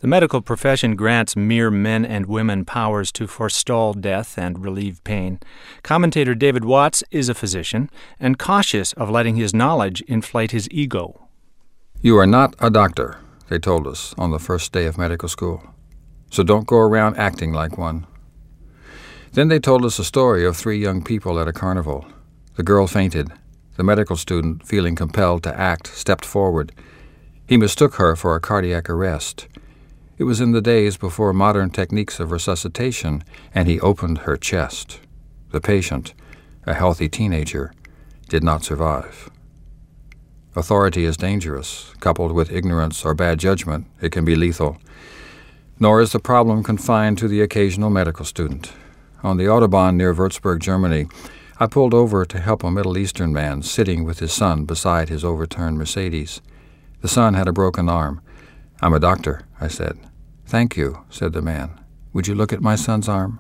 The medical profession grants mere men and women powers to forestall death and relieve pain. Commentator David Watts is a physician and cautious of letting his knowledge inflate his ego. "You are not a doctor," they told us on the first day of medical school, "so don't go around acting like one." Then they told us a story of 3 young people at a carnival. The girl fainted. The medical student, feeling compelled to act, stepped forward. He mistook her for a cardiac arrest. It was in the days before modern techniques of resuscitation, and he opened her chest. The patient, a healthy teenager, did not survive. Authority is dangerous. Coupled with ignorance or bad judgment, it can be lethal. Nor is the problem confined to the occasional medical student. On the Autobahn near Würzburg, Germany, I pulled over to help a Middle Eastern man sitting with his son beside his overturned Mercedes. The son had a broken arm. "I'm a doctor," I said. "Thank you," said the man. "Would you look at my son's arm?"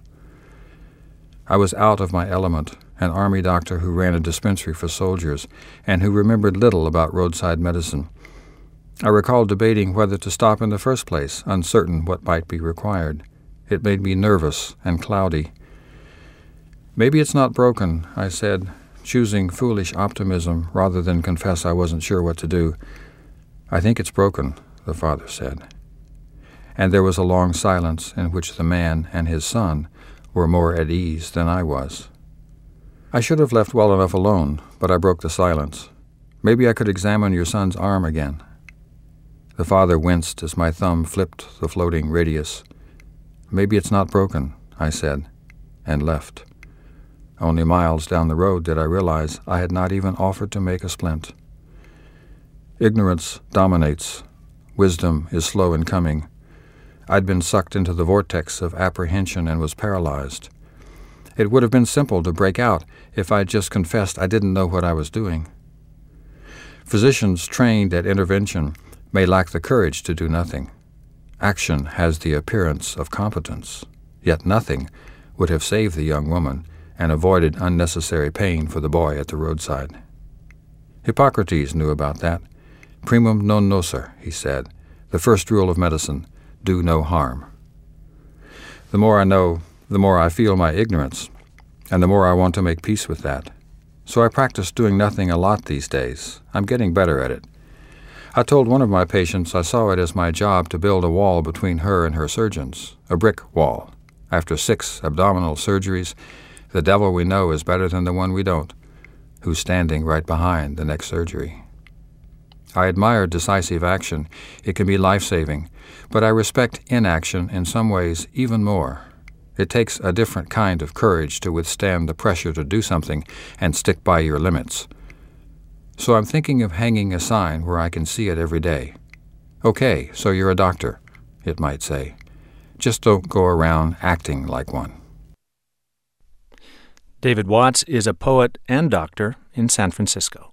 I was out of my element, an army doctor who ran a dispensary for soldiers and who remembered little about roadside medicine. I recalled debating whether to stop in the first place, uncertain what might be required. It made me nervous and cloudy. "Maybe it's not broken," I said, choosing foolish optimism rather than confess I wasn't sure what to do. "I think it's broken," the father said. And there was a long silence in which the man and his son were more at ease than I was. I should have left well enough alone, but I broke the silence. "Maybe I could examine your son's arm again." The father winced as my thumb flipped the floating radius. "Maybe it's not broken," I said, and left. Only miles down the road did I realize I had not even offered to make a splint. Ignorance dominates. Wisdom is slow in coming. I'd been sucked into the vortex of apprehension and was paralyzed. It would have been simple to break out if I'd just confessed I didn't know what I was doing. Physicians trained at intervention may lack the courage to do nothing. Action has the appearance of competence, yet nothing would have saved the young woman and avoided unnecessary pain for the boy at the roadside. Hippocrates knew about that. Primum non nocere, he said, the first rule of medicine, do no harm. The more I know, the more I feel my ignorance, and the more I want to make peace with that. So I practice doing nothing a lot these days. I'm getting better at it. I told one of my patients I saw it as my job to build a wall between her and her surgeons, a brick wall. After 6 abdominal surgeries, the devil we know is better than the one we don't, who's standing right behind the next surgery. I admire decisive action. It can be life-saving, but I respect inaction in some ways even more. It takes a different kind of courage to withstand the pressure to do something and stick by your limits. So I'm thinking of hanging a sign where I can see it every day. "Okay, so you're a doctor," it might say. "Just don't go around acting like one." David Watts is a poet and doctor in San Francisco.